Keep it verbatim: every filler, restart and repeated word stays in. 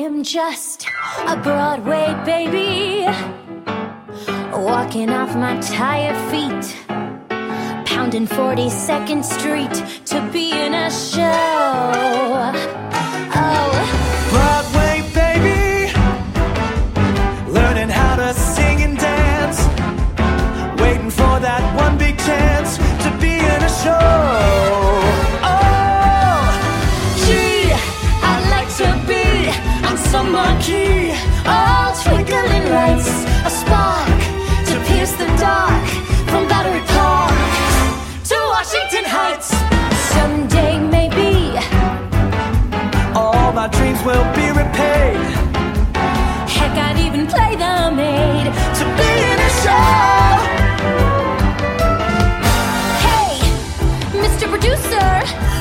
am just a Broadway baby, walking off my tired feet, pounding forty-second Street to be in a show. Oh, Broadway baby, learning how to sing and dance, waiting for that one big chance to be in a show. Oh, gee, I'd like to be on some marquee, all twinkling lights, a spark to pierce the dark, from Battery Park to Washington Heights. Someday maybe all my dreams will be repaid. Heck, I'd even play the maid to be in a show. Hey, Mister Producer,